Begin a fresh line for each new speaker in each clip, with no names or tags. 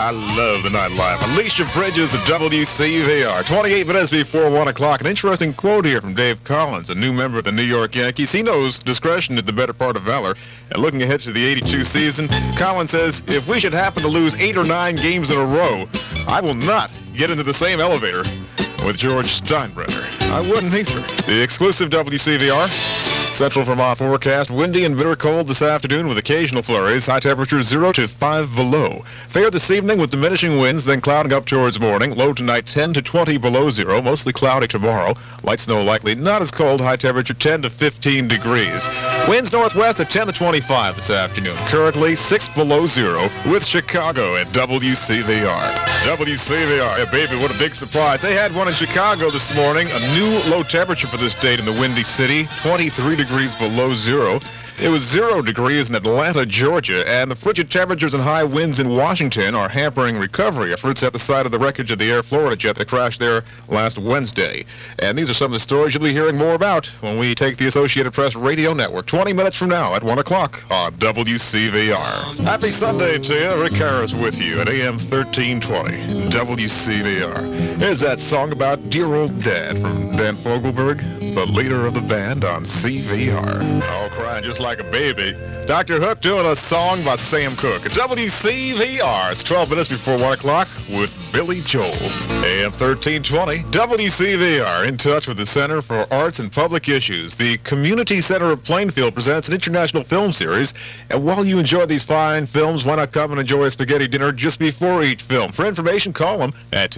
I love the nightlife. Alicia Bridges at WCVR. 28 minutes before 1 o'clock. An interesting quote here from Dave Collins, a new member of the New York Yankees. He knows discretion is the better part of valor. And looking ahead to the 82 season, Collins says, if we should happen to lose 8 or 9 games in a row, I will not get into the same elevator with George Steinbrenner. I wouldn't either. The exclusive WCVR Central Vermont forecast, windy and bitter cold this afternoon with occasional flurries. High temperature 0 to 5 below. Fair this evening with diminishing winds, then clouding up towards morning. Low tonight 10 to 20 below zero. Mostly cloudy tomorrow. Light snow likely. Not as cold. High temperature 10 to 15 degrees. Winds northwest at 10 to 25 this afternoon. Currently 6 below zero with Chicago at WCVR. WCVR. Yeah, baby, what a big surprise. They had one in Chicago this morning. A new low temperature for this date in the Windy City. 23 degrees below zero. It was 0 degrees in Atlanta, Georgia, and the frigid temperatures and high winds in Washington are hampering recovery efforts at the site of the wreckage of the Air Florida jet that crashed there last Wednesday. And these are some of the stories you'll be hearing more about when we take the Associated Press Radio Network 20 minutes from now at 1 o'clock on WCVR. Happy Sunday to you. Rick Harris with you at AM 1320 WCVR. Here's that song about dear old Dad from Dan Fogelberg, the leader of the band on CVR. All crying just like a baby. Dr. Hook doing a song by Sam Cooke at WCVR. It's 12 minutes before 1 o'clock with Billy Joel. AM 1320 WCVR, in touch with the Center for Arts and Public Issues. The Community Center of Plainfield presents an international film series. And while you enjoy these fine films, why not come and enjoy a spaghetti dinner just before each film? For information, call them at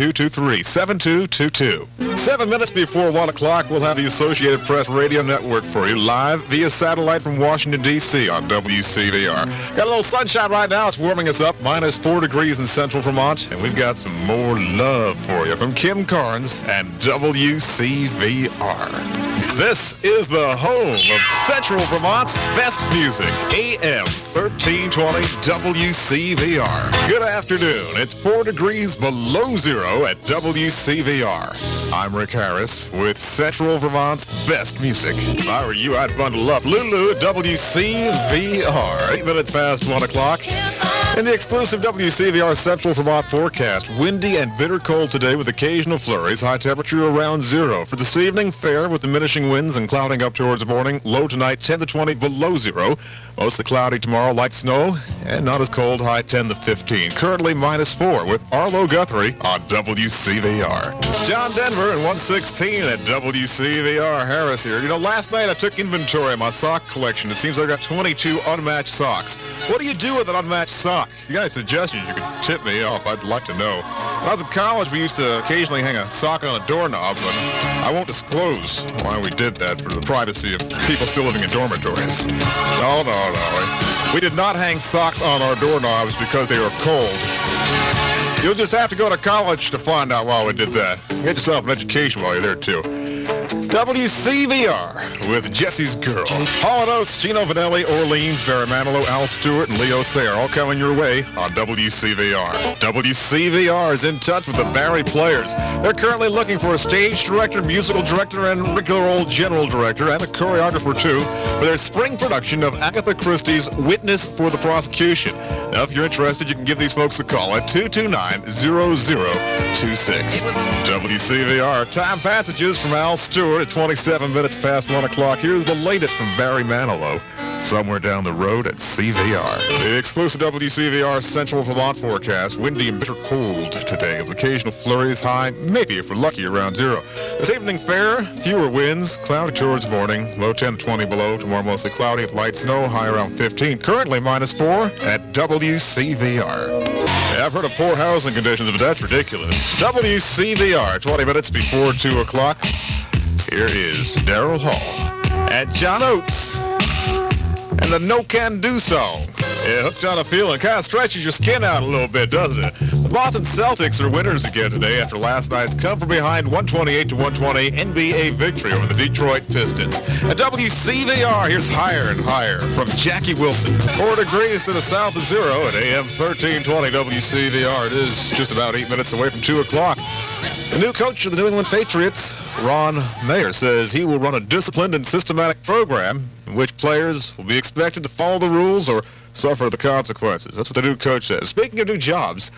223-7222. 7 minutes before 1 o'clock, we'll have the Associated Press Radio Network for you live via satellite from Washington, D.C. on WCVR. Got a little sunshine right now. It's warming us up. Minus 4 degrees in central Vermont. And we've got some more love for you from Kim Carnes and WCVR. This is the home of Central Vermont's best music. AM 1320 WCVR. Good afternoon. It's 4 degrees below zero at WCVR. I'm Rick Harris with Central Vermont's best music. If I were you, I'd bundle up. Lulu at WCVR. 8 minutes past 1 o'clock. In the exclusive WCVR Central Vermont forecast, windy and bitter cold today with occasional flurries. High temperature around zero. For this evening, fair with diminishing winds and clouding up towards morning. Low tonight 10 to 20 below zero. Mostly cloudy tomorrow, light snow, and not as cold, high 10 to 15. Currently minus 4 with Arlo Guthrie on WCVR. John Denver in 116 at WCVR. Harris here. You know, last night I took inventory of my sock collection. It seems I got 22 unmatched socks. What do you do with an unmatched sock? If you got any suggestions, you could tip me off. I'd like to know. When I was in college, we used to occasionally hang a sock on a doorknob, but I won't disclose why we did that for the privacy of people still living in dormitories. No. We did not hang socks on our doorknobs because they were cold. You'll just have to go to college to find out why we did that. Get yourself an education while you're there, too. WCVR with Jesse's Girl. Hall & Oates, Gino Vanelli, Orleans, Barry Manilow, Al Stewart, and Leo Sayer all coming your way on WCVR. WCVR is in touch with the Barry Players. They're currently looking for a stage director, musical director, and regular old general director, and a choreographer, too, for their spring production of Agatha Christie's Witness for the Prosecution. Now, if you're interested, you can give these folks a call at 229-0026. WCVR Time Passages from Al Stewart at 27 minutes past 1 o'clock. Here's the latest from Barry Manilow, Somewhere Down the Road at CVR. The exclusive WCVR Central Vermont forecast, windy and bitter cold today with occasional flurries, high, maybe if we're lucky, around zero. This evening fair, fewer winds, cloudy towards morning, low 10 to 20 below, tomorrow mostly cloudy, light snow, high around 15. Currently minus 4 at WCVR. Yeah, I've heard of poor housing conditions, but that's ridiculous. WCVR, 20 minutes before 2 o'clock. Here is Daryl Hall and John Oates and the No Can Do song. Yeah, Hooked on a Feeling kind of stretches your skin out a little bit, doesn't it? The Boston Celtics are winners again today after last night's come-from-behind 128-120 NBA victory over the Detroit Pistons. At WCVR, here's Higher and Higher from Jackie Wilson. 4 degrees to the south of zero at AM 1320 WCVR. It is just about 8 minutes away from 2 o'clock. The new coach of the New England Patriots, Ron Mayer, says he will run a disciplined and systematic program in which players will be expected to follow the rules or suffer the consequences. That's what the new coach says. Speaking of new jobs,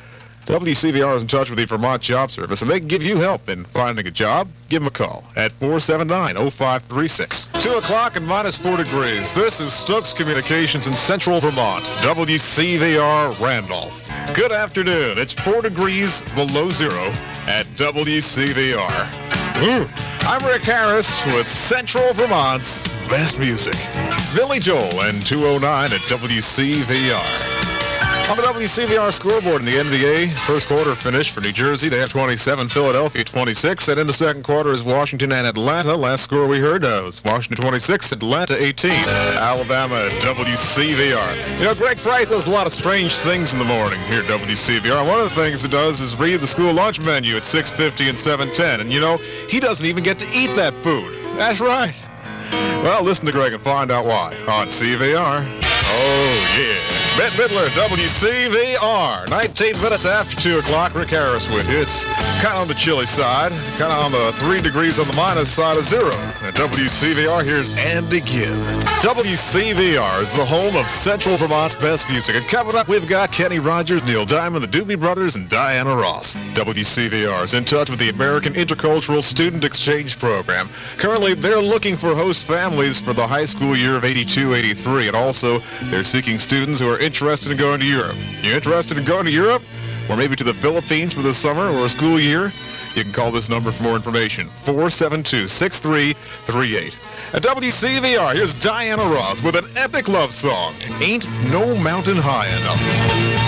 WCVR is in touch with the Vermont Job Service, and they can give you help in finding a job. Give them a call at 479-0536. 2 o'clock and minus 4 degrees. This is Stokes Communications in Central Vermont. WCVR Randolph. Good afternoon. It's 4 degrees below zero at WCVR. I'm Rick Harris with Central Vermont's best music. Billy Joel and 209 at WCVR. On the WCVR scoreboard in the NBA, first quarter finish for New Jersey. They have 27, Philadelphia 26. And in the second quarter is Washington and Atlanta. Last score we heard was Washington 26, Atlanta 18. Alabama at WCVR. You know, Greg Price does a lot of strange things in the morning here at WCVR. One of the things he does is read the school lunch menu at 6:50 and 7:10. And, you know, he doesn't even get to eat that food. That's right. Well, listen to Greg and find out why on CVR. Oh, yeah. Bette Midler, WCVR. 19 minutes after 2 o'clock. Rick Harris with you. It's kind of on the chilly side, kind of on the 3 degrees on the minus side of zero. At WCVR, here's Andy Gibb. WCVR is the home of Central Vermont's best music. And coming up, we've got Kenny Rogers, Neil Diamond, the Doobie Brothers, and Diana Ross. WCVR is in touch with the American Intercultural Student Exchange Program. Currently, they're looking for host families for the high school year of 82-83, and also they're seeking students who are interested in going to Europe. You interested in going to Europe? Or maybe to the Philippines for the summer or a school year? You can call this number for more information, 472-6338. At WCVR, here's Diana Ross with an epic love song, Ain't No Mountain High Enough.